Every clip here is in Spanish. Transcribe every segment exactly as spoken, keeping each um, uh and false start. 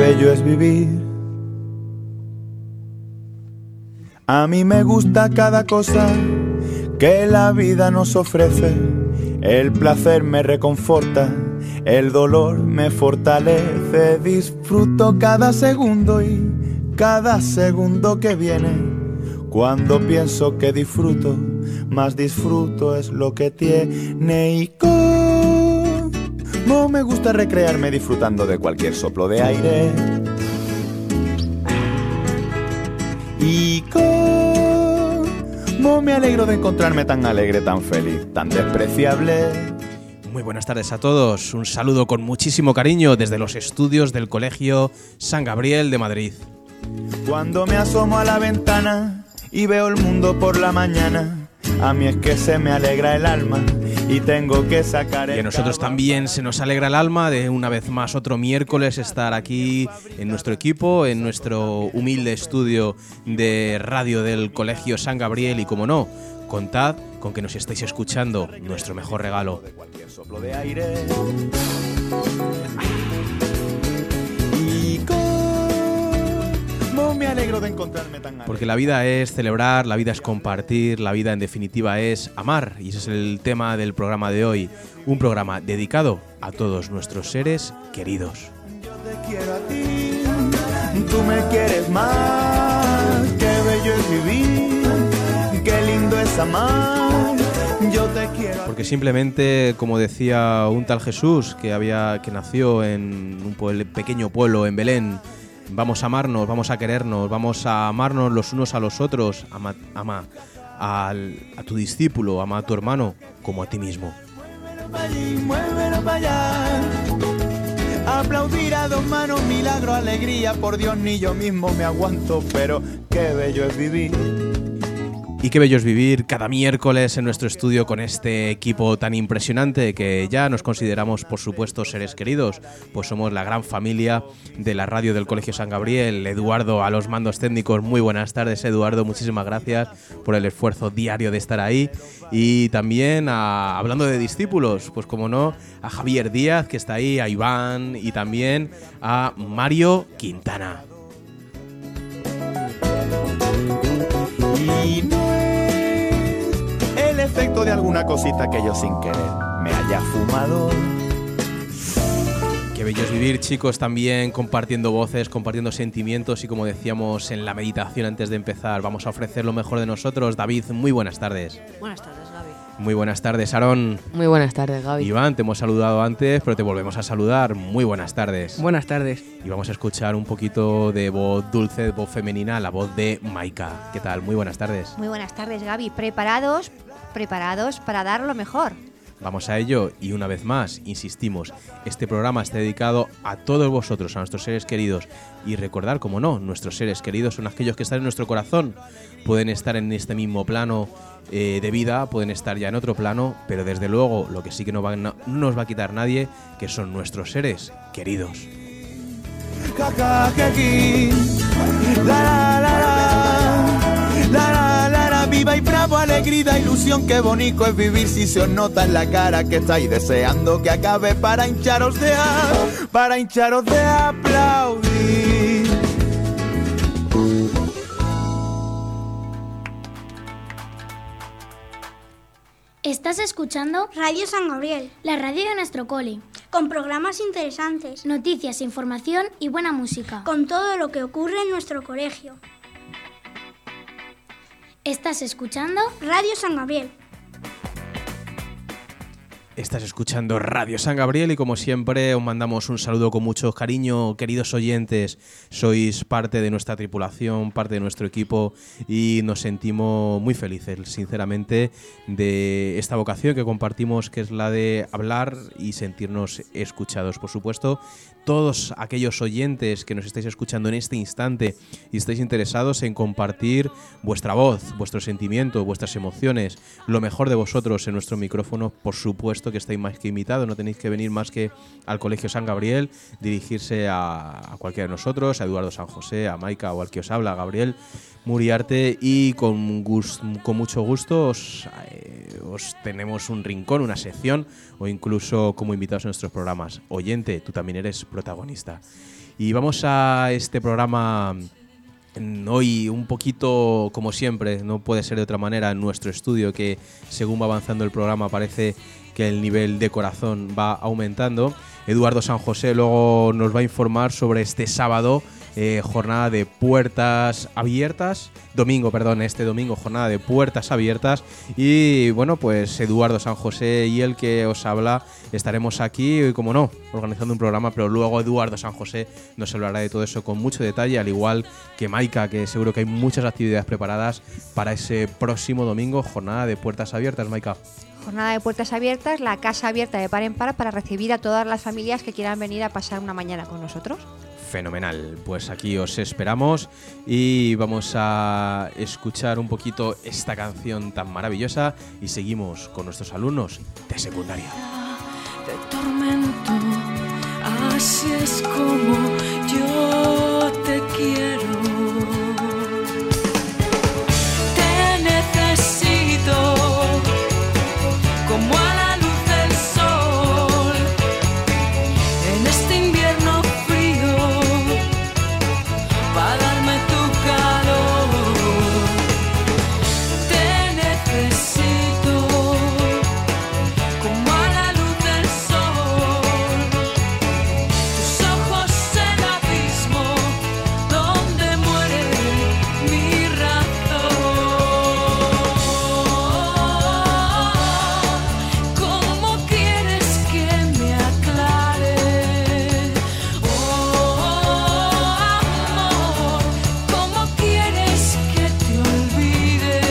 bello es vivir. A mí me gusta cada cosa que la vida nos ofrece. El placer me reconforta, el dolor me fortalece. Disfruto cada segundo y cada segundo que viene. Cuando pienso que disfruto, más disfruto es lo que tiene. Y como me gusta recrearme disfrutando de cualquier soplo de aire. Y cómo me alegro de encontrarme tan alegre, tan feliz, tan despreciable. Muy buenas tardes a todos. Un saludo con muchísimo cariño desde los estudios del Colegio San Gabriel de Madrid. Cuando me asomo a la ventana y veo el mundo por la mañana, a mí es que se me alegra el alma y tengo que sacar el... Y a nosotros también se nos alegra el alma de una vez más otro miércoles estar aquí en nuestro equipo, en nuestro humilde estudio de radio del Colegio San Gabriel. Y como no, contad con que nos estáis escuchando, nuestro mejor regalo. Me alegro de encontrarme tan alegre. Porque la vida es celebrar, la vida es compartir, la vida en definitiva es amar. Y ese es el tema del programa de hoy. Un programa dedicado a todos nuestros seres queridos. Yo te quiero a ti, tú me quieres más. Qué bello es vivir, qué lindo es amar. Yo te quiero. Porque simplemente, como decía un tal Jesús que había que nació en un pueblo, pequeño pueblo en Belén, vamos a amarnos, vamos a querernos, vamos a amarnos los unos a los otros. Ama, ama al, a tu discípulo, ama a tu hermano como a ti mismo. Muévelo para allí, muévelo para allá. Aplaudir a dos manos, milagro, alegría. Por Dios, ni yo mismo me aguanto, pero qué bello es vivir. Y qué bello es vivir cada miércoles en nuestro estudio con este equipo tan impresionante que ya nos consideramos, por supuesto, seres queridos, pues somos la gran familia de la radio del Colegio San Gabriel. Eduardo a los mandos técnicos, muy buenas tardes, Eduardo, muchísimas gracias por el esfuerzo diario de estar ahí. Y también, a, hablando de discípulos, pues como no, a Javier Díaz, que está ahí, a Iván y también a Mario Quintana. Y no es el efecto de alguna cosita que yo sin querer me haya fumado. Qué bello es vivir, chicos, también compartiendo voces, compartiendo sentimientos y, como decíamos en la meditación antes de empezar, vamos a ofrecer lo mejor de nosotros. David, muy buenas tardes. Buenas tardes, Gaby. Muy buenas tardes, Aarón. Muy buenas tardes, Gaby. Iván, te hemos saludado antes, pero te volvemos a saludar. Muy buenas tardes. Buenas tardes. Y vamos a escuchar un poquito de voz dulce, de voz femenina, la voz de Maika. ¿Qué tal? Muy buenas tardes. Muy buenas tardes, Gaby. ¿Preparados? Preparados para dar lo mejor. Vamos a ello y una vez más, insistimos, este programa está dedicado a todos vosotros, a nuestros seres queridos. Y recordar, como no, nuestros seres queridos son aquellos que están en nuestro corazón. Pueden estar en este mismo plano eh, de vida, pueden estar ya en otro plano, pero desde luego lo que sí que no, va, no nos va a quitar nadie, que son nuestros seres queridos. Viva y bravo, alegría, ilusión, qué bonito es vivir. Si se os nota en la cara que estáis deseando que acabe para hincharos de a, para hincharos de aplaudir. Estás escuchando Radio San Gabriel, la radio de nuestro cole, con programas interesantes, noticias, información y buena música, con todo lo que ocurre en nuestro colegio. Estás escuchando Radio San Gabriel. Estás escuchando Radio San Gabriel y, como siempre, os mandamos un saludo con mucho cariño, queridos oyentes. Sois parte de nuestra tripulación, parte de nuestro equipo y nos sentimos muy felices, sinceramente, de esta vocación que compartimos, que es la de hablar y sentirnos escuchados. Por supuesto, todos aquellos oyentes que nos estáis escuchando en este instante y estáis interesados en compartir vuestra voz, vuestros sentimientos, vuestras emociones, lo mejor de vosotros en nuestro micrófono, por supuesto que estáis más que invitados, no tenéis que venir más que al Colegio San Gabriel, dirigirse a, a cualquiera de nosotros, a Eduardo San José, a Maika o al que os habla, a Gabriel Muriarte, y con, gust, con mucho gusto os, eh, os tenemos un rincón, una sección o incluso como invitados en nuestros programas. Oyente, tú también eres protagonista. Y vamos a este programa hoy un poquito, como siempre, no puede ser de otra manera, en nuestro estudio, que según va avanzando el programa parece que el nivel de corazón va aumentando. Eduardo San José luego nos va a informar sobre este sábado, eh, jornada de puertas abiertas, domingo, perdón, este domingo, jornada de puertas abiertas. Y bueno, pues Eduardo San José y el que os habla estaremos aquí, como no, organizando un programa, pero luego Eduardo San José nos hablará de todo eso con mucho detalle, al igual que Maika, que seguro que hay muchas actividades preparadas para ese próximo domingo, jornada de puertas abiertas. Maika. Jornada de puertas abiertas, la casa abierta de par en par para recibir a todas las familias que quieran venir a pasar una mañana con nosotros. Fenomenal, pues aquí os esperamos y vamos a escuchar un poquito esta canción tan maravillosa y seguimos con nuestros alumnos de secundaria. De tormento, así es como yo te quiero. Te necesito como a la luz del sol en este invierno frío, para darme tu calor. Te necesito como a la luz del sol, tus ojos el abismo donde muere mi razón. ¿Cómo quieres que me aclare? Oh, amor, ¿cómo quieres que te olvide?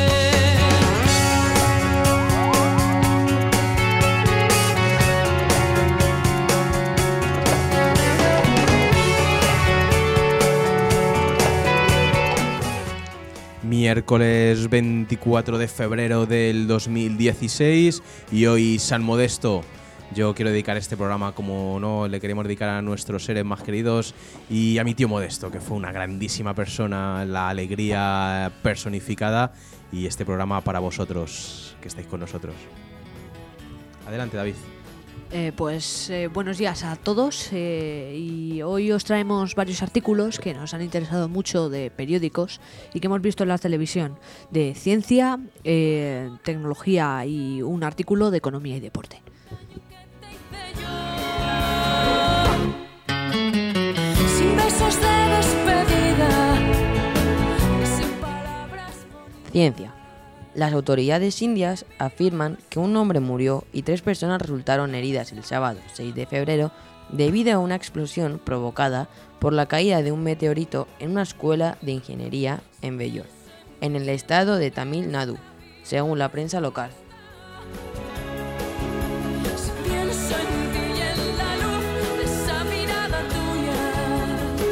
Miércoles veinticuatro de febrero del dos mil dieciséis y hoy San Modesto. Yo quiero dedicar este programa, como no, le queremos dedicar a nuestros seres más queridos y a mi tío Modesto, que fue una grandísima persona, la alegría personificada, y este programa para vosotros, que estáis con nosotros. Adelante, David. Eh, pues eh, buenos días a todos, eh, y hoy os traemos varios artículos que nos han interesado mucho de periódicos y que hemos visto en la televisión, de ciencia, eh, tecnología y un artículo de economía y deporte. Sin besos de despedida, sin palabras. Ciencia. Las autoridades indias afirman que un hombre murió y tres personas resultaron heridas el sábado seis de febrero debido a una explosión provocada por la caída de un meteorito en una escuela de ingeniería en Vellore, en el estado de Tamil Nadu, según la prensa local. Si pienso en ti y en la luz de esa mirada tuya,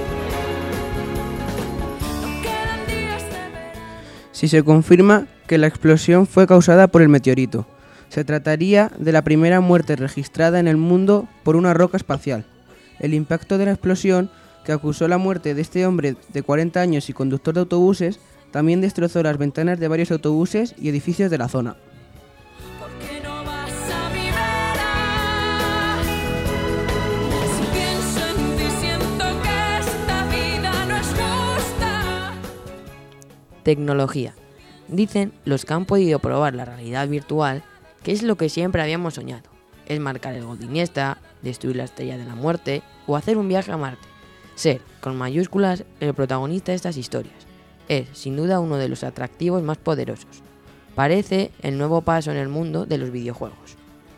no quedan días de verano. Si se confirma que la explosión fue causada por el meteorito, se trataría de la primera muerte registrada en el mundo por una roca espacial. El impacto de la explosión, que acusó la muerte de este hombre de cuarenta años y conductor de autobuses, también destrozó las ventanas de varios autobuses y edificios de la zona. ¿Por qué no vas a mi vera? Si pienso en ti siento que esta vida no es justa. Tecnología. Dicen los que han podido probar la realidad virtual que es lo que siempre habíamos soñado: es marcar el gol de Iniesta, destruir la estrella de la muerte o hacer un viaje a Marte. Ser, con mayúsculas, el protagonista de estas historias es, sin duda, uno de los atractivos más poderosos. Parece el nuevo paso en el mundo de los videojuegos.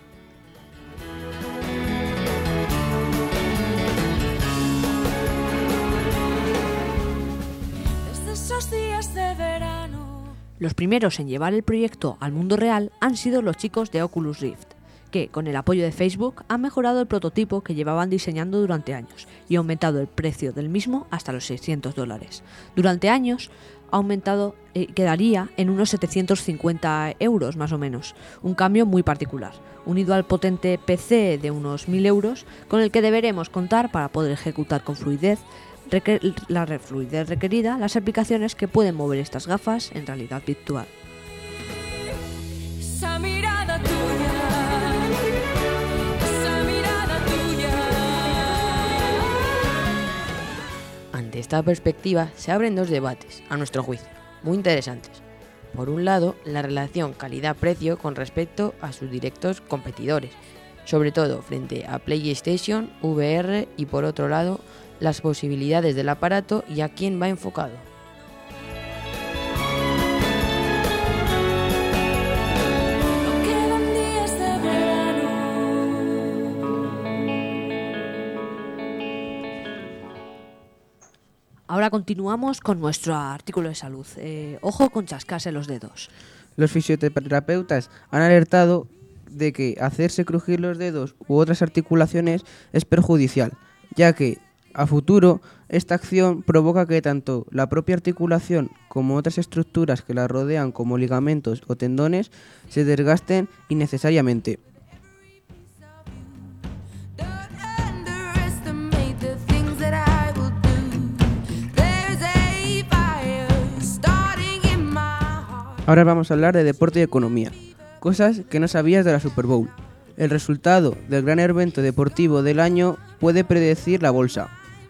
Desde esos días de verano. Los primeros en llevar el proyecto al mundo real han sido los chicos de Oculus Rift, que, con el apoyo de Facebook, han mejorado el prototipo que llevaban diseñando durante años y aumentado el precio del mismo hasta los seiscientos dólares. Durante años ha aumentado, eh, quedaría en unos setecientos cincuenta euros más o menos, un cambio muy particular, unido al potente P C de unos mil euros, con el que deberemos contar para poder ejecutar con fluidez requer- la fluidez requerida las aplicaciones que pueden mover estas gafas en realidad virtual. Esa mirada tuya, esa mirada tuya. Ante esta perspectiva se abren dos debates, a nuestro juicio, muy interesantes. Por un lado, la relación calidad-precio con respecto a sus directos competidores, sobre todo frente a PlayStation, V R y por otro lado, las posibilidades del aparato y a quién va enfocado. Quedan días de verano. Ahora continuamos con nuestro artículo de salud. Eh, ojo con chascarse los dedos. Los fisioterapeutas han alertado de que hacerse crujir los dedos u otras articulaciones es perjudicial, ya que a futuro esta acción provoca que tanto la propia articulación como otras estructuras que la rodean como ligamentos o tendones se desgasten innecesariamente. Ahora vamos a hablar de deporte y economía, cosas que no sabías de la Super Bowl. El resultado del gran evento deportivo del año puede predecir la bolsa.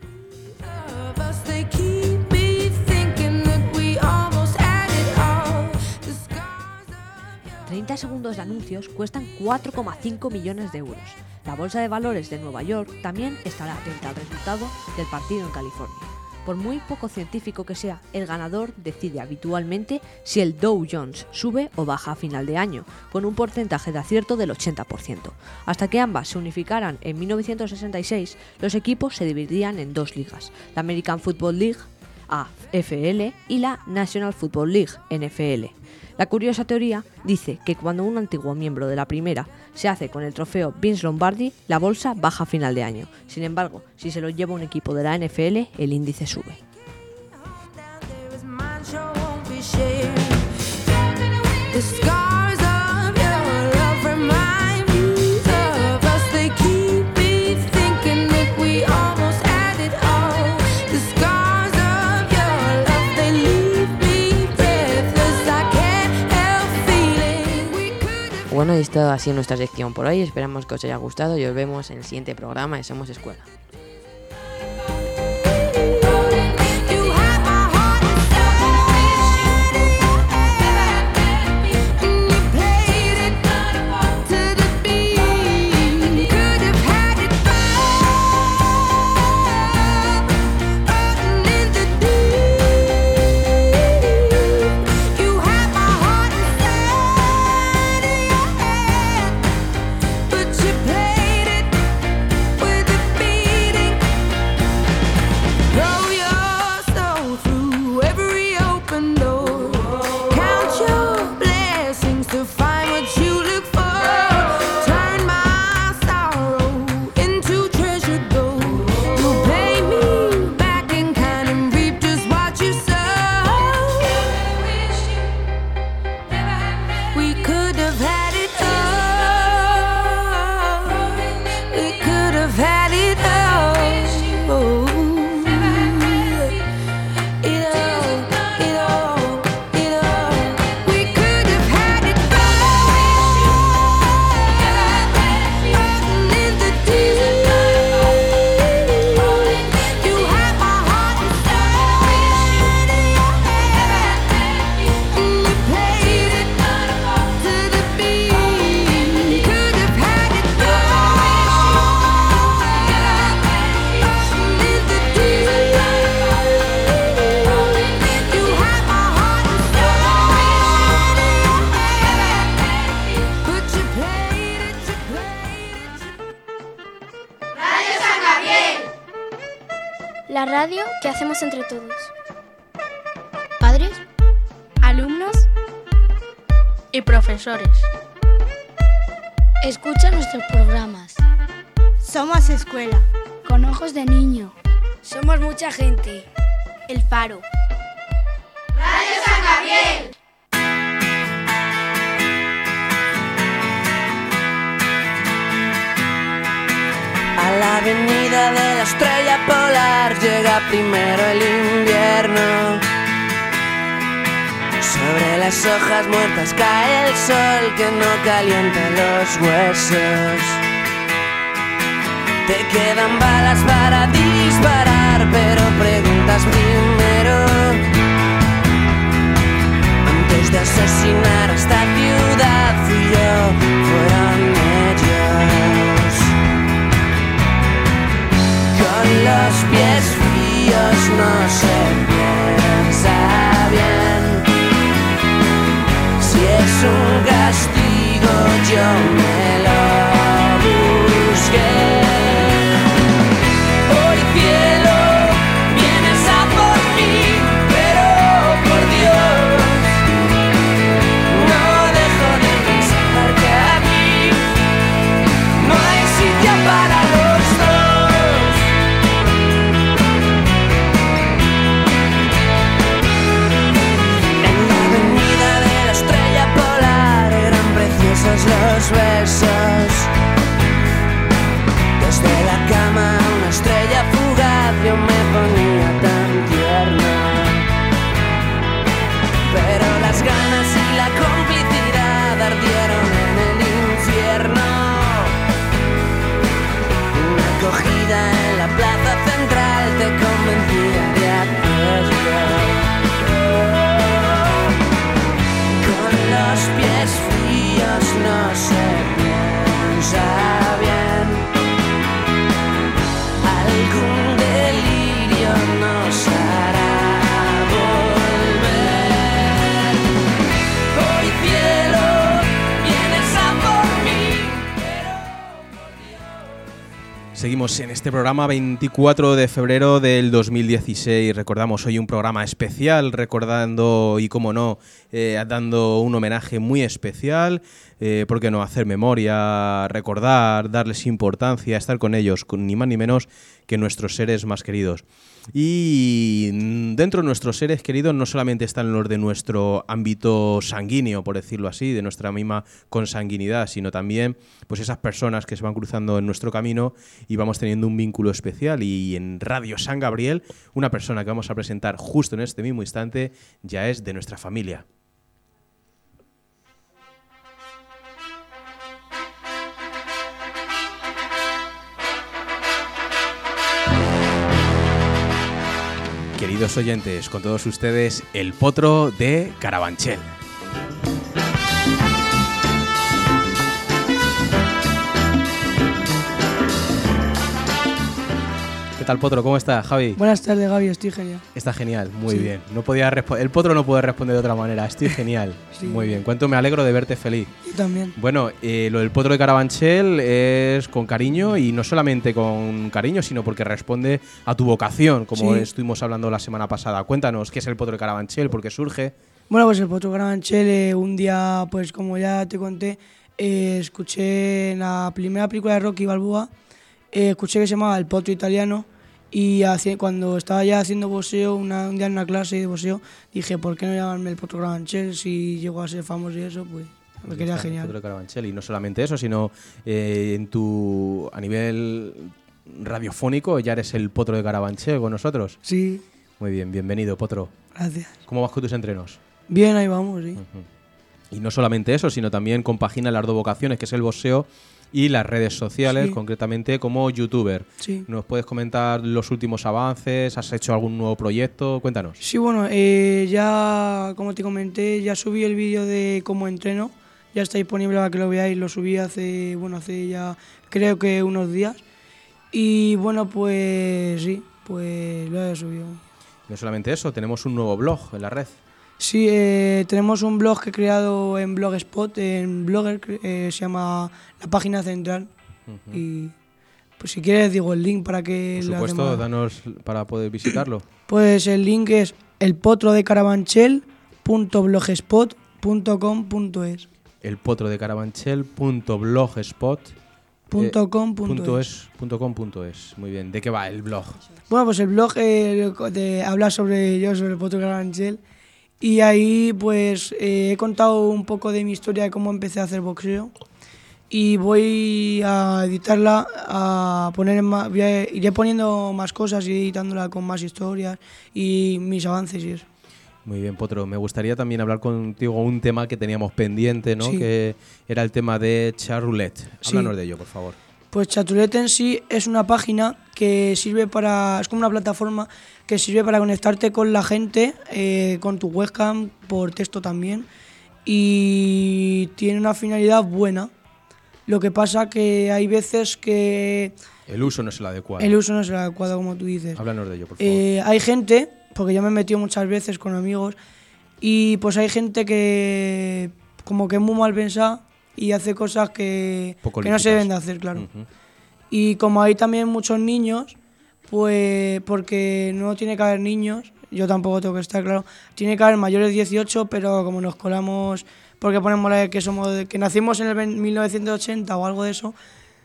treinta segundos de anuncios cuestan cuatro coma cinco millones de euros. La Bolsa de Valores de Nueva York también estará atenta al resultado del partido en California. Por muy poco científico que sea, el ganador decide habitualmente si el Dow Jones sube o baja a final de año, con un porcentaje de acierto del ochenta por ciento. Hasta que ambas se unificaran en mil novecientos sesenta y seis, los equipos se dividían en dos ligas, la American Football League, A F L, y la National Football League, N F L. La curiosa teoría dice que cuando un antiguo miembro de la primera se hace con el trofeo Vince Lombardi, la bolsa baja a final de año. Sin embargo, si se lo lleva un equipo de la N F L, el índice sube. Bueno, y esta ha sido nuestra sección por hoy. Esperamos que os haya gustado y os vemos en el siguiente programa de Somos Escuela. La radio que hacemos entre todos. Padres, alumnos y profesores. Escucha nuestros programas. Somos escuela. Con ojos de niño. Somos mucha gente. El Faro. Radio San Gabriel. A la avenida de la estrella polar llega primero el invierno. Sobre las hojas muertas cae el sol que no calienta los huesos. Te quedan balas para disparar, pero preguntas pies fríos no se piensa bien. Si es un castigo yo me lo busqué. Hoy cielo, vienes a por mí, pero por Dios no dejo de pensar que aquí no hay sitio para los dos. En la avenida de la estrella polar eran preciosos los besos. Desde la cama una estrella fugaz yo me ponía tan tierno. Pero las ganas y la complicidad ardieron en el infierno. Una acogida en la plaza central te convencía de hacerlo. Con los pies fríos no se piensa bien. Algún delirio nos hará volver. Hoy cielo, vienes a por mí, pero por Dios. Seguimos en este programa veinticuatro de febrero del dos mil dieciséis. Recordamos hoy un programa especial, recordando y, como no, eh, dando un homenaje muy especial. Eh, ¿Por qué no? Hacer memoria, recordar, darles importancia, estar con ellos, con ni más ni menos que nuestros seres más queridos. Y dentro de nuestros seres queridos no solamente están los de nuestro ámbito sanguíneo, por decirlo así, de nuestra misma consanguinidad, sino también pues esas personas que se van cruzando en nuestro camino y vamos teniendo un vínculo especial. Y en Radio San Gabriel, una persona que vamos a presentar justo en este mismo instante ya es de nuestra familia. Queridos oyentes, con todos ustedes, el Potro de Carabanchel. ¿Qué tal, Potro? ¿Cómo está, Javi? Buenas tardes, Gaby, estoy genial. Está genial, muy Sí. bien. No podía respo- el Potro no puede responder de otra manera. Estoy genial. Sí. Muy bien. Cuánto me alegro de verte feliz. Yo también. Bueno, eh, lo del Potro de Carabanchel es con cariño, y no solamente con cariño, sino porque responde a tu vocación, como Sí. estuvimos hablando la semana pasada. Cuéntanos qué es el Potro de Carabanchel, por qué surge. Bueno, pues el Potro Carabanchel, eh, un día, pues como ya te conté, eh, escuché en la primera película de Rocky Balboa, eh, escuché que se llamaba El Potro Italiano, y hace- cuando estaba ya haciendo boxeo, una, un día en una clase de boxeo, dije, ¿por qué no llamarme el Potro Carabanchel? Si llego a ser famoso y eso, pues me Pues quería está, el genial. Potro de Carabanchel. Y no solamente eso, sino eh, en tu a nivel radiofónico ya eres el Potro de Carabanchel con nosotros. Sí, Muy bien, bienvenido, Potro. gracias. ¿Cómo vas con tus entrenos? Bien, ahí vamos, sí. Y no solamente eso, sino también compagina las dos vocaciones, que es el boxeo y las redes sociales, Sí. concretamente como youtuber. Sí. ¿Nos puedes comentar los últimos avances? ¿Has hecho algún nuevo proyecto? Cuéntanos. Sí, bueno, eh, ya, como te comenté, ya subí el vídeo de cómo entreno. Ya está disponible para que lo veáis. Lo subí hace, bueno, hace ya creo que unos días. Y bueno, pues sí, pues lo he subido. No solamente eso, tenemos un nuevo blog en la red. Sí, eh, tenemos un blog que he creado en Blogspot, en Blogger, eh, se llama La Página Central. Ujú. Y pues si quieres digo el link para que Por las supuesto, demás- danos para poder visitarlo. Pues el link es elpotrodecarabanchel punto blogspot punto com punto es. El potro de carabanchel punto blogspot Punto com punto punto es. es, punto com punto es. Muy bien. ¿De qué va el blog? Bueno, pues el blog eh, de- habla sobre yo, sobre el Potro Carabanchel. Y ahí pues eh, he contado un poco de mi historia de cómo empecé a hacer boxeo. Y voy a editarla, a poner en más, voy a- iré poniendo más cosas y editándola con más historias y mis avances y eso. Muy bien, Potro. Me gustaría también hablar contigo un tema que teníamos pendiente, ¿no? Sí. Que era el tema de Charroulette. Sí. Háblanos de ello, por favor. Pues Chatroulette en sí es una página que sirve para, es como una plataforma que sirve para conectarte con la gente, eh, con tu webcam, por texto también, y tiene una finalidad buena. Lo que pasa que hay veces que El uso no es el adecuado. el uso no es el adecuado, como tú dices. Háblanos de ello, por favor. Eh, hay gente, porque yo me he metido muchas veces con amigos, y pues hay gente que como que es muy mal pensada y hace cosas que, Poco que no se lícitas. deben de hacer, claro. Ujú. Y como hay también muchos niños, pues porque no tiene que haber niños, yo tampoco tengo que estar claro, tiene que haber mayores de dieciocho, pero como nos colamos porque ponemos la de que somos de- que nacimos en el ve- mil novecientos ochenta o algo de eso,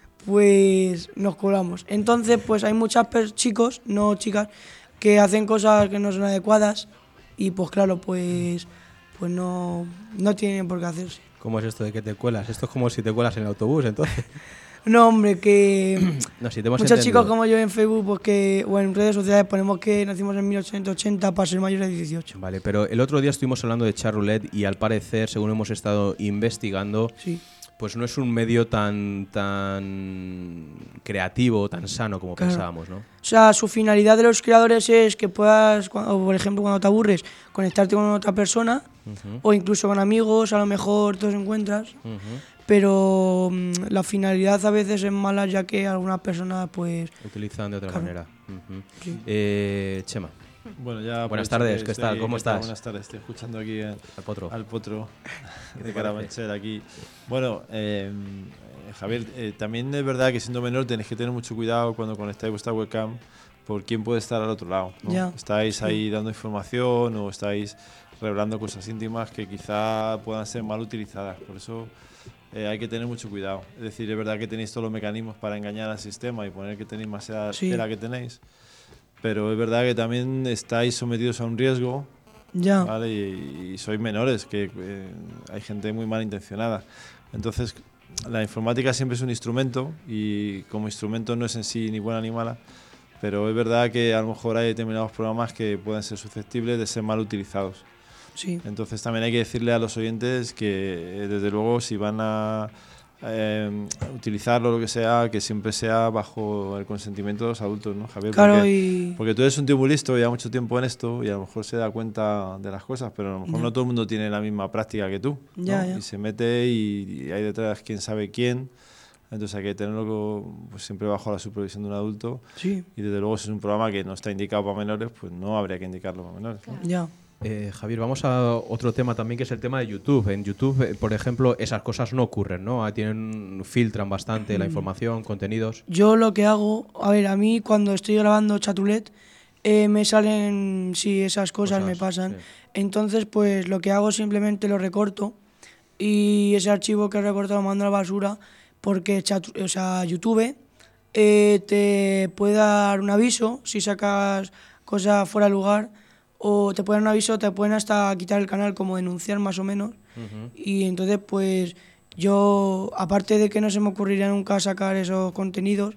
pues nos colamos. Entonces, pues hay muchos chicos, no chicas, que hacen cosas que no son adecuadas y pues claro, pues pues no, no tienen por qué hacerse. ¿Cómo es esto de que te cuelas? Esto es como si te cuelas en el autobús, entonces. No, hombre, que No, si te hemos muchos entendido. chicos como yo en Facebook pues que, o en redes sociales ponemos que nacimos en mil ochocientos ochenta para ser mayores de dieciocho. Vale, pero el otro día estuvimos hablando de Charroulette y al parecer, según hemos estado investigando, Sí. pues no es un medio tan tan creativo, tan sano como Claro. pensábamos, ¿no? O sea, su finalidad de los creadores es que puedas, cu- o por ejemplo, cuando te aburres, conectarte con otra persona Ujú. o incluso con amigos, a lo mejor te los encuentras, Ujú. pero mm, la finalidad a veces es mala ya que algunas personas pues... Utilizan de otra Claro. manera. Ujú. Sí. Eh, Chema. Bueno, ya Buenas aprovecho tardes, que ¿qué estoy tal? aquí, ¿Cómo ¿qué tal? estás? Buenas tardes, estoy escuchando aquí al, Al potro. al potro ¿Qué de te Carabanchel aquí. Bueno, eh, eh, Javier, eh, también es verdad que siendo menor tenéis que tener mucho cuidado cuando conectáis vuestra webcam por quién puede estar al otro lado, ¿no? Ya, Estáis sí. ahí dando información o estáis revelando cosas íntimas que quizá puedan ser mal utilizadas, por eso eh, hay que tener mucho cuidado. Es decir, es verdad que tenéis todos los mecanismos para engañar al sistema y poner que tenéis más edad Sí. de la que tenéis, pero es verdad que también estáis sometidos a un riesgo. Ya. ¿Vale? Y, y sois menores, que eh, hay gente muy malintencionada. Entonces, la informática siempre es un instrumento y como instrumento no es en sí ni buena ni mala, pero es verdad que a lo mejor hay determinados programas que pueden ser susceptibles de ser mal utilizados. Sí. Entonces también hay que decirle a los oyentes que, eh, desde luego, si van a eh, utilizarlo o lo que sea, que siempre sea bajo el consentimiento de los adultos, ¿no, Javier? Claro, porque, y- porque tú eres un tío muy listo, lleva mucho tiempo en esto y a lo mejor se da cuenta de las cosas, pero a lo mejor Ya. no todo el mundo tiene la misma práctica que tú, ¿no? Ya, ya. Y se mete y, y hay detrás quién sabe quién. Entonces hay que tenerlo pues, siempre bajo la supervisión de un adulto. Sí. Y desde luego si es un programa que no está indicado para menores, pues no habría que indicarlo para menores, ¿no? Ya. Eh, Javier, vamos a otro tema también, que es el tema de YouTube. En YouTube, eh, por ejemplo, esas cosas no ocurren, ¿no? Ah, Tienen, filtran bastante la Mm. información, contenidos. Yo lo que hago, a ver, a mí cuando estoy grabando Chatulet eh, me salen, sí, esas cosas, Cosas, me pasan. sí. Entonces, pues lo que hago simplemente lo recorto y ese archivo que he recortado lo mando a la basura porque Chatu- o sea, YouTube eh, te puede dar un aviso si sacas cosas fuera de lugar o te pueden dar un aviso, te pueden hasta quitar el canal, como denunciar más o menos. Y entonces, pues yo, aparte de que no se me ocurriría nunca sacar esos contenidos,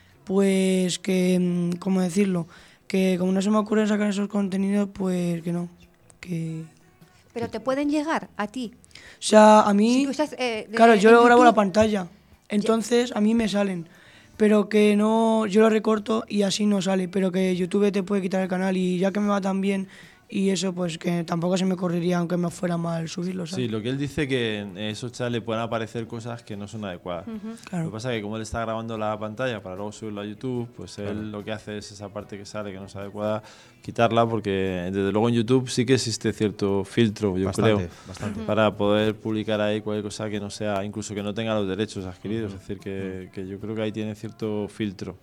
pues que, mm, ¿cómo decirlo? Que como no se me ocurre sacar esos contenidos, pues que no. Que... Pero te pueden llegar a ti. O sea, a mí... Si tú estás, eh, de- claro, yo en lo grabo la YouTube- pantalla. Entonces, a mí me salen. Pero que no... Yo lo recorto y así no sale. Pero que YouTube te puede quitar el canal y ya que me va tan bien y eso, pues que tampoco se me ocurriría, aunque me fuera mal subirlo, ¿sabes? Sí, lo que él dice que en esos chats le pueden aparecer cosas que no son adecuadas. Ujú. Claro. Lo que pasa es que como él está grabando la pantalla para luego subirlo a YouTube, pues él Claro. lo que hace es esa parte que sale que no es adecuada, quitarla, porque desde luego en YouTube sí que existe cierto filtro, yo Bastante, creo, bastante. para poder publicar ahí cualquier cosa que no sea, incluso que no tenga los derechos adquiridos. Es decir, que, que yo creo que ahí tiene cierto filtro.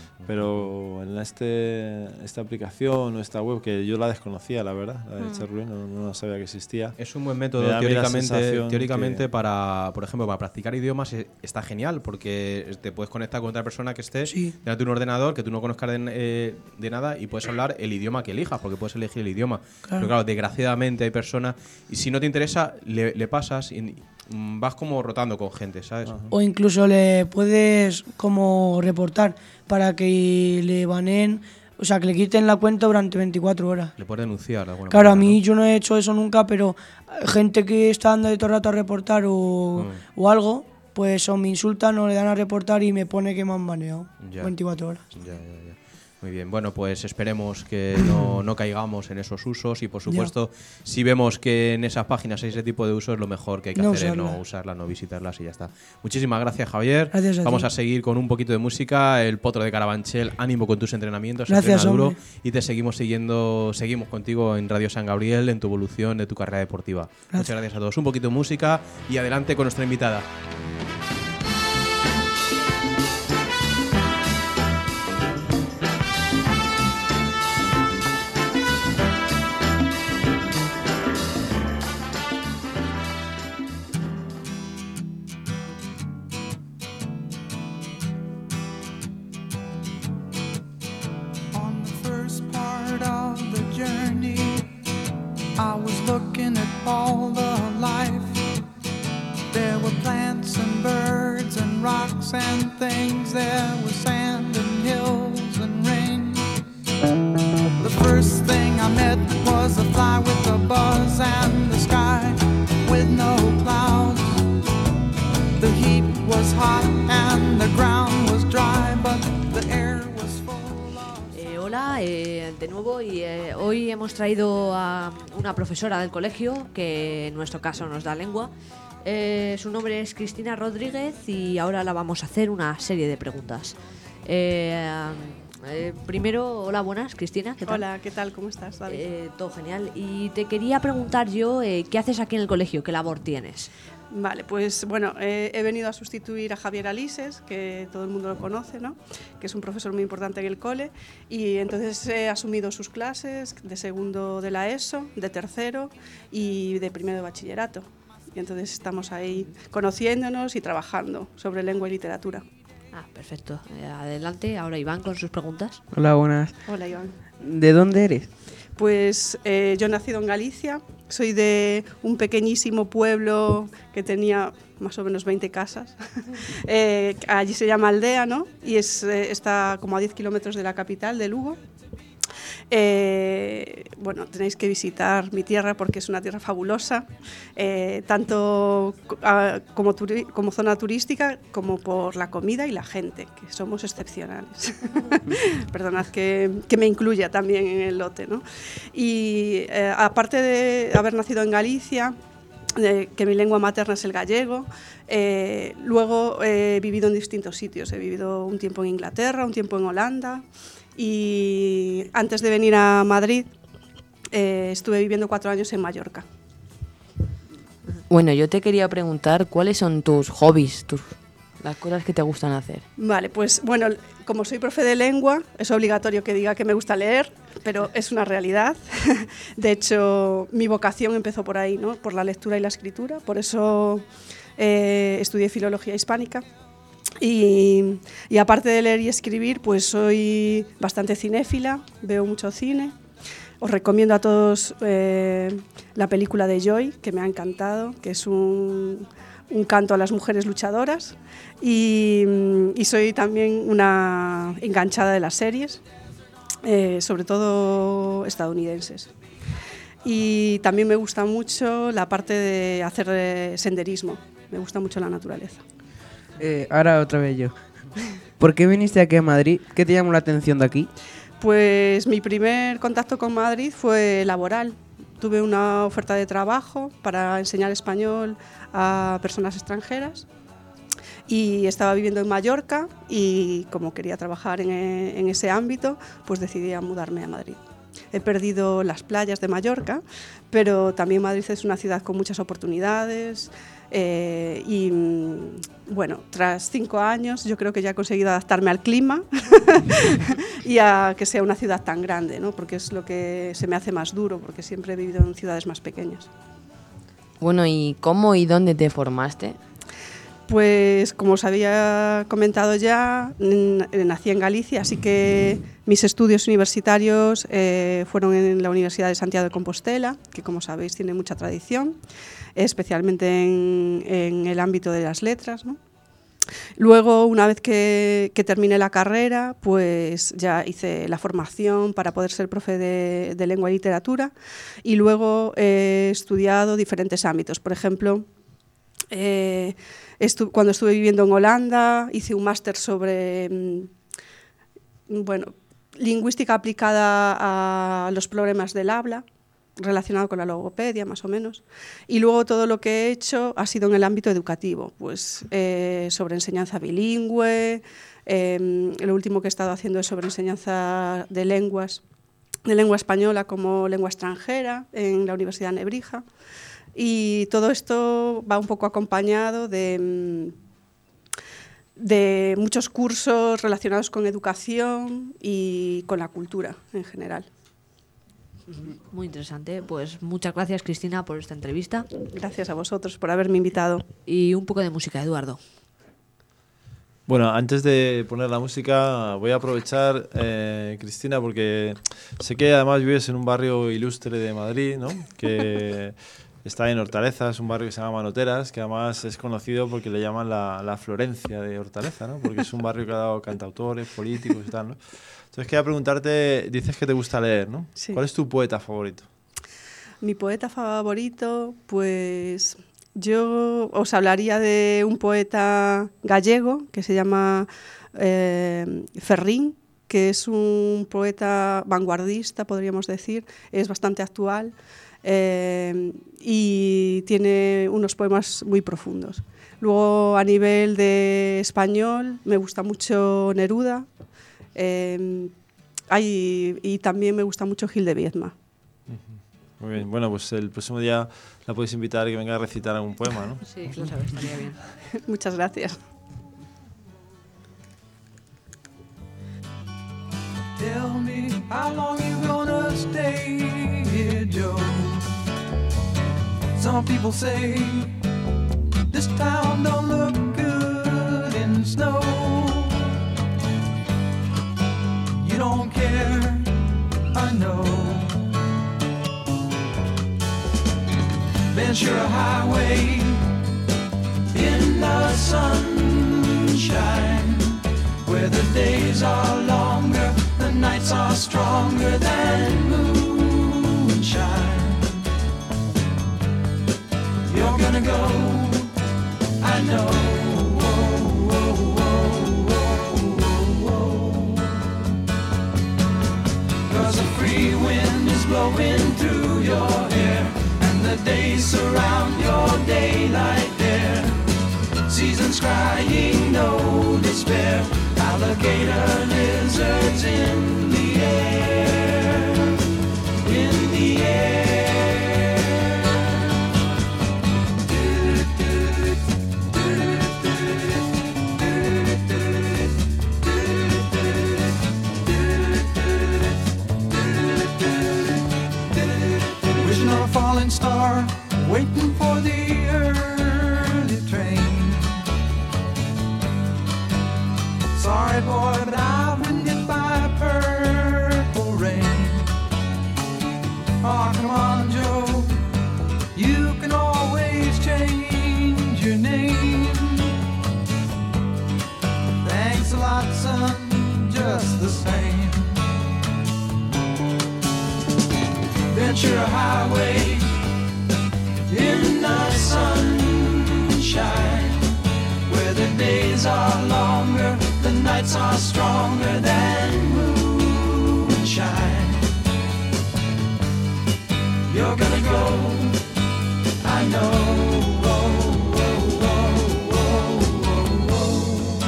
Pero en este, esta aplicación o esta web, que yo la desconocía, la verdad, la de Mm. Charrue, no, no sabía que existía. Es un buen método, Me da a mí la teóricamente, sensación teóricamente que- para, por ejemplo, para practicar idiomas eh, está genial, porque te puedes conectar con otra persona que esté delante de un ordenador, que tú no conozcas de, eh, de nada, y puedes hablar el idioma que elijas, porque puedes elegir el idioma. Claro. Pero claro, desgraciadamente hay personas, y si no te interesa, le, le pasas y mm, vas como rotando con gente, ¿sabes? O incluso le puedes como reportar para que le baneen, o sea, que le quiten la cuenta durante veinticuatro horas. Le puedes denunciar de alguna Claro, a manera, mí yo no he hecho eso nunca, pero gente que está dando de todo el rato a reportar o, Mm. o algo, pues o me insultan o le dan a reportar y me pone que me han baneado Ya. veinticuatro horas. Ya, ya, ya. Muy bien, bueno, pues esperemos que no, no caigamos en esos usos y, por supuesto, ya. si vemos que en esas páginas hay ese tipo de usos, lo mejor que hay que no hacer usarla. es no usarlas, no visitarlas y ya está. Muchísimas gracias, Javier. Gracias a Vamos ti. a seguir con un poquito de música. El Potro de Carabanchel, ánimo con tus entrenamientos, gracias, entrena duro hombre. y te seguimos siguiendo, seguimos contigo en Radio San Gabriel en tu evolución de tu carrera deportiva. Gracias. Muchas gracias a todos. Un poquito de música y adelante con nuestra invitada. I was looking at all the life. There were plants and birds and rocks and things. There was sand and hills and rain. The first thing I met was a fly with a buzz and the sky with no clouds. The heat was hot and the ground was dry, but the air was full of... Eh, hola, eh, de nuevo, y eh, hoy hemos traído a una profesora del colegio que en nuestro caso nos da lengua. Eh, su nombre es Cristina Rodríguez y ahora la vamos a hacer una serie de preguntas. Eh, eh, primero, hola, buenas, Cristina. ¿Qué tal? Hola, ¿qué tal? ¿Cómo estás, David? Eh, todo genial. Y te quería preguntar yo, eh, ¿qué haces aquí en el colegio? ¿Qué labor tienes? Vale, pues bueno, eh, he venido a sustituir a Javier Alises, que todo el mundo lo conoce, ¿no? Que es un profesor muy importante en el cole, y entonces he asumido sus clases de segundo de la ESO, de tercero y de primero de bachillerato. Y entonces estamos ahí conociéndonos y trabajando sobre lengua y literatura. Ah, perfecto. Eh, adelante, ahora Iván con sus preguntas. Hola, buenas. Hola, Iván. ¿De dónde eres? Pues eh, yo he nacido en Galicia, soy de un pequeñísimo pueblo que tenía más o menos veinte casas. eh, allí se llama Aldea, ¿no? Y es, eh, está como a diez kilómetros de la capital, de Lugo. Eh, bueno, tenéis que visitar mi tierra porque es una tierra fabulosa, eh, tanto a, como, turi como zona turística como por la comida y la gente, que somos excepcionales. Perdonad que, que me incluya también en el lote, ¿no? Y eh, aparte de haber nacido en Galicia, eh, que mi lengua materna es el gallego, eh, luego he vivido en distintos sitios. He vivido un tiempo en Inglaterra, un tiempo en Holanda. Y antes de venir a Madrid eh, estuve viviendo cuatro años en Mallorca. Bueno, yo te quería preguntar cuáles son tus hobbies, tus, las cosas que te gustan hacer. Vale, pues bueno, como soy profe de lengua, es obligatorio que diga que me gusta leer, pero es una realidad. De hecho, mi vocación empezó por ahí, ¿no? Por la lectura y la escritura, por eso eh, estudié filología hispánica. Y, y aparte de leer y escribir, pues soy bastante cinéfila, veo mucho cine. Os recomiendo a todos eh, la película de Joy, que me ha encantado, que es un, un canto a las mujeres luchadoras. Y, y soy también una enganchada de las series, eh, sobre todo estadounidenses. Y también me gusta mucho la parte de hacer eh, senderismo, me gusta mucho la naturaleza. Eh, ahora otra vez yo. ¿Por qué viniste aquí a Madrid? ¿Qué te llamó la atención de aquí? Pues mi primer contacto con Madrid fue laboral. Tuve una oferta de trabajo para enseñar español a personas extranjeras y estaba viviendo en Mallorca y como quería trabajar en, en ese ámbito, pues decidí a mudarme a Madrid. He perdido las playas de Mallorca, pero también Madrid es una ciudad con muchas oportunidades. Eh, y bueno, tras cinco años yo creo que ya he conseguido adaptarme al clima y a que sea una ciudad tan grande, ¿no? Porque es lo que se me hace más duro, porque siempre he vivido en ciudades más pequeñas. Bueno, ¿y cómo y dónde te formaste? Pues como os había comentado ya, nací en Galicia, así que mis estudios universitarios eh, fueron en la Universidad de Santiago de Compostela, que como sabéis tiene mucha tradición, especialmente en, en el ámbito de las letras, ¿no? Luego, una vez que, que terminé la carrera, pues ya hice la formación para poder ser profe de, de lengua y literatura y luego he estudiado diferentes ámbitos. Por ejemplo, eh, estu- cuando estuve viviendo en Holanda hice un máster sobre, bueno, lingüística aplicada a los problemas del habla, relacionado con la logopedia, más o menos. Y luego todo lo que he hecho ha sido en el ámbito educativo, pues eh, sobre enseñanza bilingüe, eh, lo último que he estado haciendo es sobre enseñanza de lenguas, de lengua española como lengua extranjera en la Universidad de Nebrija. Y todo esto va un poco acompañado de, de muchos cursos relacionados con educación y con la cultura en general. Muy interesante. Pues muchas gracias, Cristina, por esta entrevista. Gracias a vosotros por haberme invitado. Y un poco de música, Eduardo. Bueno, antes de poner la música, voy a aprovechar, eh, Cristina, porque sé que además vives en un barrio ilustre de Madrid, ¿no? Que está en Hortaleza, es un barrio que se llama Manoteras, que además es conocido porque le llaman la, la Florencia de Hortaleza, ¿no? Porque es un barrio que ha dado cantautores, políticos y tal, ¿no? Entonces quería preguntarte, dices que te gusta leer, ¿no? Sí. ¿Cuál es tu poeta favorito? Mi poeta favorito, pues yo os hablaría de un poeta gallego que se llama eh, Ferrín, que es un poeta vanguardista, podríamos decir, es bastante actual eh, y tiene unos poemas muy profundos. Luego, a nivel de español, me gusta mucho Neruda. Eh, hay, y también me gusta mucho Gil de Viedma. Muy bien, bueno, pues el próximo día la podéis invitar a que venga a recitar algún poema, ¿no? Sí, claro, estaría bien. Muchas gracias. Tell me how long you gonna stay here, Joe. Some people say this town don't look good in snow. You don't care, I know. Ventura Highway in the sunshine, where the days are longer, the nights are stronger than moonshine. You're gonna go, I know. Cause a free wind is blowing through your hair, and the days surround your daylight there. Seasons crying, no despair. Alligator lizards in the air, in the air. Wishing on a falling star, waiting for the early train. Sorry boy, but I've been hit by purple rain. Oh, come on, Joe, you can always change your name. Thanks a lot, son, just the same. Ventura Highway in the sunshine, where the days are longer, the nights are stronger than moonshine. You're gonna go, I know. Oh, oh, oh, oh, oh,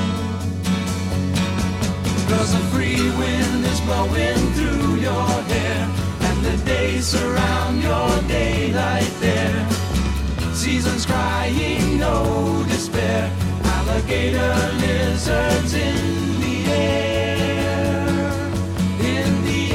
oh. Cause a free wind is blowing through your hair, and the days surround your daylight there. Seasons crying, no despair. Alligator lizards in the air, in the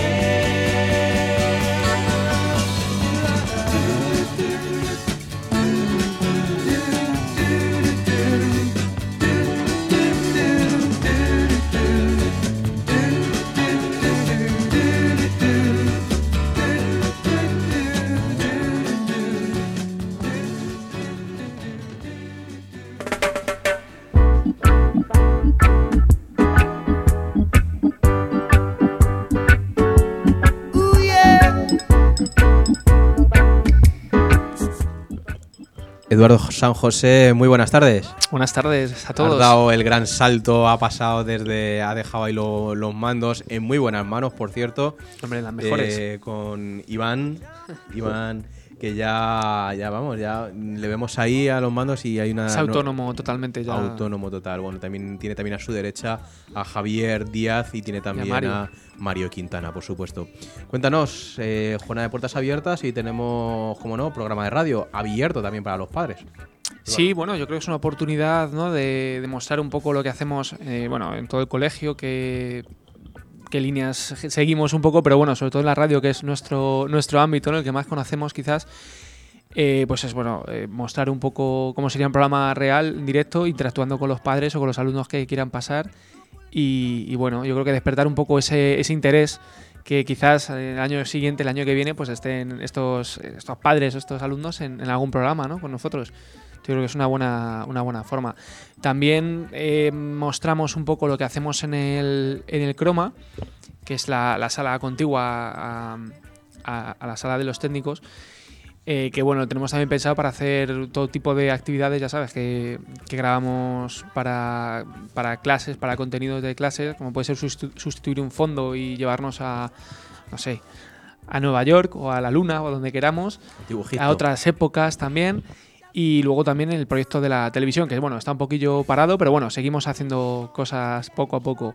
Eduardo San José, muy buenas tardes. Buenas tardes a todos. Has dado el gran salto, ha pasado desde, ha dejado ahí lo, los mandos en muy buenas manos, por cierto. Hombre, las mejores. Eh, con Iván, Iván, que ya, ya vamos, ya le vemos ahí a los mandos y hay una... Es autónomo no, totalmente ya. Autónomo total. Bueno, también tiene también a su derecha a Javier Díaz y tiene también y a, Mario. a Mario Quintana, por supuesto. Cuéntanos, eh, jornada de puertas abiertas y tenemos, como no, programa de radio abierto también para los padres. Sí, bueno, yo creo que es una oportunidad, ¿no?, de demostrar un poco lo que hacemos, eh, bueno, en todo el colegio, que qué líneas seguimos un poco, pero bueno, sobre todo en la radio, que es nuestro nuestro ámbito, ¿no?, el que más conocemos quizás. Eh, pues es bueno eh, mostrar un poco cómo sería un programa real, en directo, interactuando con los padres o con los alumnos que quieran pasar. Y, y bueno, yo creo que despertar un poco ese, ese interés, que quizás el año siguiente, el año que viene, pues estén estos, estos padres, estos alumnos en, en algún programa, ¿no?, con nosotros. Yo creo que es una buena, una buena forma. También eh, mostramos un poco lo que hacemos en el, en el Croma, que es la, la sala contigua a, a, a la sala de los técnicos, eh, que bueno, tenemos también pensado para hacer todo tipo de actividades, ya sabes, que, que grabamos para, para clases, para contenidos de clases, como puede ser sustituir un fondo y llevarnos a, no sé, a Nueva York o a la Luna o a donde queramos, Dibujito. A otras épocas también. Y luego también el proyecto de la televisión, que bueno, está un poquillo parado, pero bueno, seguimos haciendo cosas poco a poco.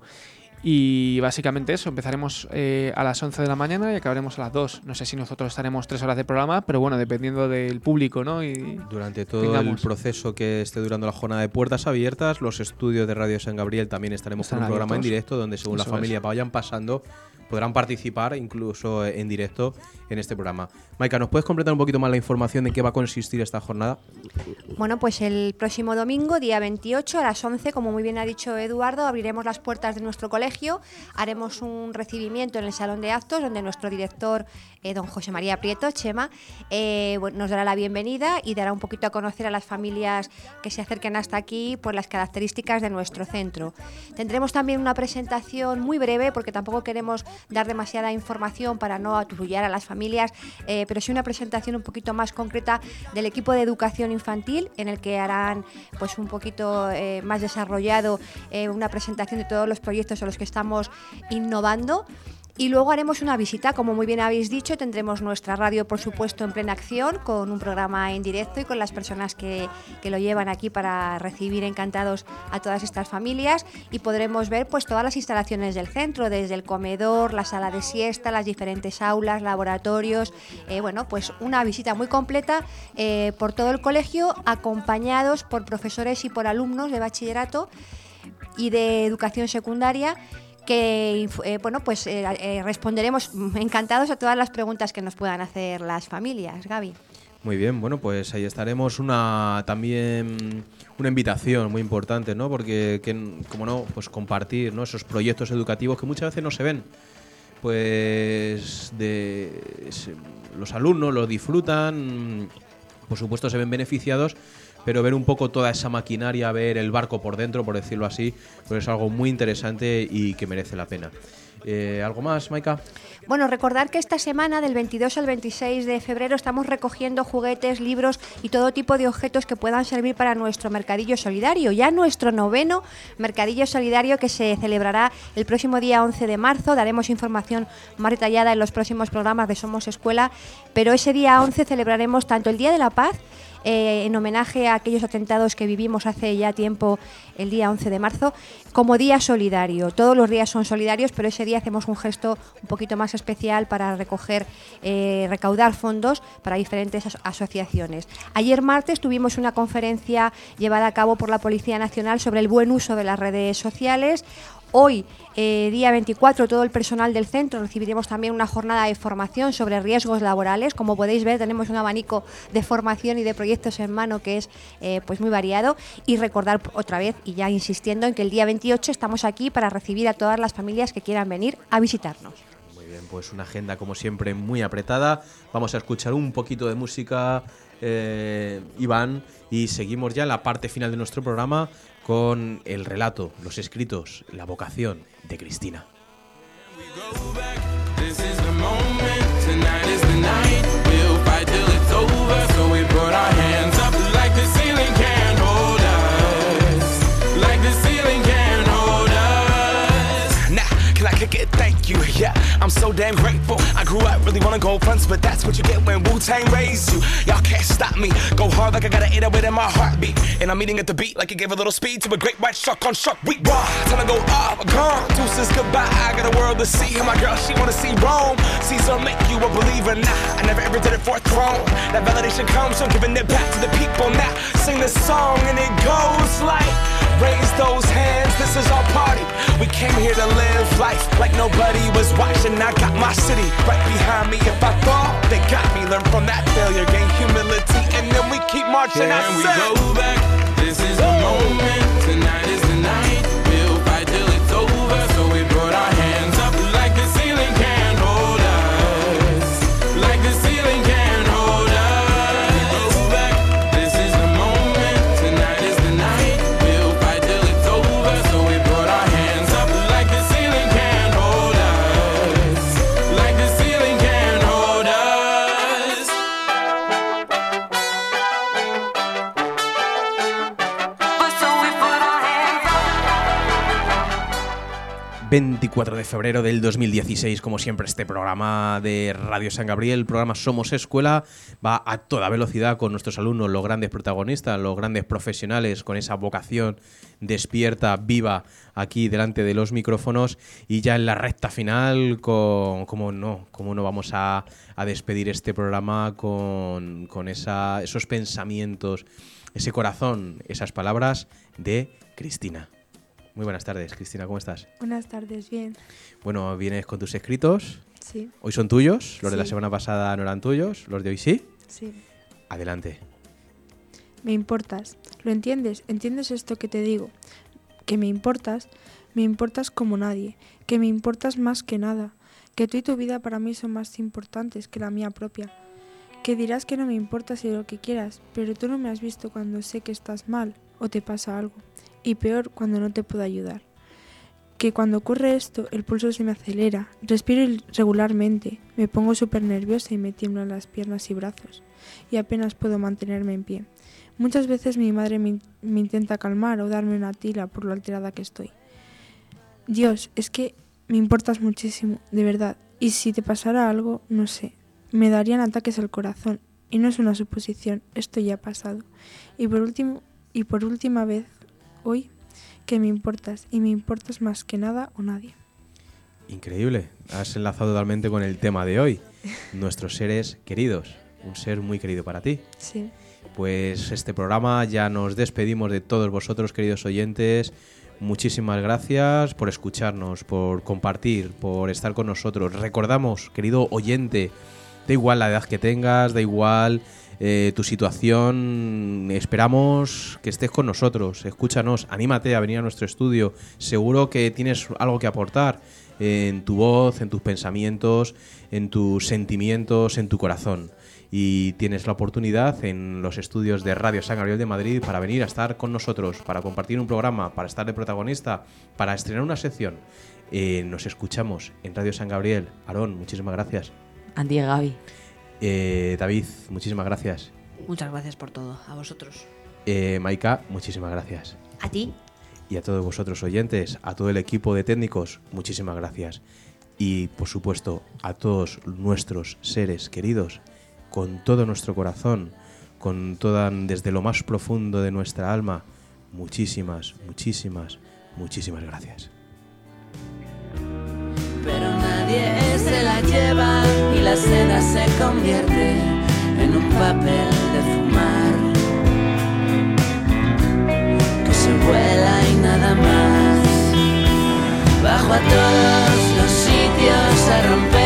Y básicamente eso, empezaremos eh, a las once de la mañana y acabaremos a las dos. No sé si nosotros estaremos tres horas de programa, pero bueno, dependiendo del público, ¿no? Y durante todo tengamos. el proceso que esté durando la jornada de puertas abiertas, los estudios de Radio San Gabriel también estaremos Están con un abiertos. programa en directo donde según eso la familia es. vayan pasando, podrán participar incluso en directo en este programa. Maika, ¿nos puedes completar un poquito más la información de qué va a consistir esta jornada? Bueno, pues el próximo domingo, día veintiocho, a las once, como muy bien ha dicho Eduardo, abriremos las puertas de nuestro colegio, haremos un recibimiento en el salón de actos donde nuestro director, eh, don José María Prieto, Chema, eh, bueno, nos dará la bienvenida y dará un poquito a conocer a las familias que se acerquen hasta aquí por las características de nuestro centro. Tendremos también una presentación muy breve porque tampoco queremos dar demasiada información para no aturullar a las familias, eh, pero sí una presentación un poquito más concreta del equipo de educación infantil, en el que harán pues un poquito eh, más desarrollado eh, una presentación de todos los proyectos en los que estamos innovando. Y luego haremos una visita, como muy bien habéis dicho, tendremos nuestra radio, por supuesto, en plena acción, con un programa en directo y con las personas que, que lo llevan aquí para recibir encantados a todas estas familias, y podremos ver pues todas las instalaciones del centro, desde el comedor, la sala de siesta, las diferentes aulas, laboratorios, eh, bueno, pues una visita muy completa eh, por todo el colegio, acompañados por profesores y por alumnos de bachillerato y de educación secundaria, que eh, bueno, pues eh, eh, responderemos encantados a todas las preguntas que nos puedan hacer las familias. Gaby. Muy bien, bueno, pues ahí estaremos. Una también una invitación muy importante, ¿no? Porque, que, como no, pues compartir, ¿no?, esos proyectos educativos que muchas veces no se ven. Pues de los alumnos los disfrutan, por supuesto se ven beneficiados, pero ver un poco toda esa maquinaria, ver el barco por dentro, por decirlo así, pues es algo muy interesante y que merece la pena. Eh, ¿Algo más, Maika? Bueno, recordar que esta semana, del veintidós al veintiséis de febrero, estamos recogiendo juguetes, libros y todo tipo de objetos que puedan servir para nuestro Mercadillo Solidario. Ya nuestro noveno Mercadillo Solidario, que se celebrará el próximo día once de marzo. Daremos información más detallada en los próximos programas de Somos Escuela, pero ese día once celebraremos tanto el Día de la Paz, Eh, en homenaje a aquellos atentados que vivimos hace ya tiempo, el día once de marzo, como día solidario. Todos los días son solidarios, pero ese día hacemos un gesto un poquito más especial para recoger, eh, recaudar fondos para diferentes as- asociaciones. Ayer martes tuvimos una conferencia llevada a cabo por la Policía Nacional sobre el buen uso de las redes sociales. Hoy, eh, día veinticuatro, todo el personal del centro recibiremos también una jornada de formación sobre riesgos laborales. Como podéis ver, tenemos un abanico de formación y de proyectos en mano que es eh, pues muy variado. Y recordar otra vez, y ya insistiendo, en que el día veintiocho estamos aquí para recibir a todas las familias que quieran venir a visitarnos. Muy bien, pues una agenda como siempre muy apretada. Vamos a escuchar un poquito de música, eh, Iván, y seguimos ya en la parte final de nuestro programa con el relato, los escritos, la vocación de Cristina. Tonight is the night, we'll fight till it's over, so we put our hands up like I'm so damn grateful. I grew up really wanna go fronts, but that's what you get when Wu-Tang raised you. Y'all can't stop me. Go hard like I got an eight oh eight in my heartbeat. And I'm eating at the beat like it gave a little speed to a great white shark on shark week. Raw, time to go up, gone. Deuces goodbye. I got a world to see. And my girl, she wanna see Rome. Caesar make you a believer. Nah, I never ever did it for a throne. That validation comes from giving it back to the people. Now sing this song and it goes like, raise those hands, this is our party. We came here to live life like nobody was watching. I got my city right behind me. If I fall, they got me. Learn from that failure, gain humility, and then we keep marching. Can we go back? This is the moment. Tonight is the night. We'll fight till it's over. So we put our hands up like the ceiling can't hold us. Like the ceiling can't hold us. Go back. This is the moment. Tonight is the night. We'll fight till it's over. So we put our hands up like the ceiling can't hold us. Like the ceiling can't hold us. veinticuatro de febrero del dos mil dieciséis, como siempre, este programa de Radio San Gabriel, el programa Somos Escuela, va a toda velocidad con nuestros alumnos, los grandes protagonistas, los grandes profesionales, con esa vocación despierta, viva, aquí delante de los micrófonos, y ya en la recta final, con, como no, cómo no vamos a, a despedir este programa con, con esa, esos pensamientos, ese corazón, esas palabras de Cristina. Muy buenas tardes, Cristina, ¿cómo estás? Buenas tardes, bien. Bueno, vienes con tus escritos. Sí. ¿Hoy son tuyos? ¿Los Sí. de la semana pasada no eran tuyos? ¿Los de hoy sí? Sí. Adelante. Me importas. ¿Lo entiendes? ¿Entiendes esto que te digo? Que me importas, me importas como nadie, que me importas más que nada, que tú y tu vida para mí son más importantes que la mía propia. Que dirás que no me importas y lo que quieras, pero tú no me has visto cuando sé que estás mal o te pasa algo. Y peor, cuando no te puedo ayudar. Que cuando ocurre esto, el pulso se me acelera, respiro irregularmente, me pongo súper nerviosa y me tiemblan las piernas y brazos, y apenas puedo mantenerme en pie. Muchas veces mi madre me, me intenta calmar o darme una tila por lo alterada que estoy. Dios, es que me importas muchísimo, de verdad, y si te pasara algo, no sé, me darían ataques al corazón, y no es una suposición, esto ya ha pasado. Y por último, y por última vez, hoy, que me importas, y me importas más que nada o nadie. Increíble, has enlazado totalmente con el tema de hoy, nuestros seres queridos, un ser muy querido para ti. Sí. Pues este programa ya nos despedimos de todos vosotros, queridos oyentes. Muchísimas gracias por escucharnos, por compartir, por estar con nosotros. Recordamos, querido oyente, da igual la edad que tengas, da igual Eh, tu situación, esperamos que estés con nosotros, escúchanos, anímate a venir a nuestro estudio, seguro que tienes algo que aportar en tu voz, en tus pensamientos, en tus sentimientos, en tu corazón, y tienes la oportunidad en los estudios de Radio San Gabriel de Madrid para venir a estar con nosotros, para compartir un programa, para estar de protagonista, para estrenar una sección. Eh, nos escuchamos en Radio San Gabriel. Aarón, muchísimas gracias. Andy y Gaby. Eh, David, muchísimas gracias. Muchas gracias por todo. A vosotros. Eh, Maika, muchísimas gracias. A ti. Y a todos vosotros oyentes, a todo el equipo de técnicos, muchísimas gracias. Y, por supuesto, a todos nuestros seres queridos, con todo nuestro corazón, con toda, desde lo más profundo de nuestra alma, muchísimas, muchísimas, muchísimas gracias. Pero nadie se la lleva y la cena se convierte en un papel de fumar que se vuela y nada más. Bajo a todos los sitios a romper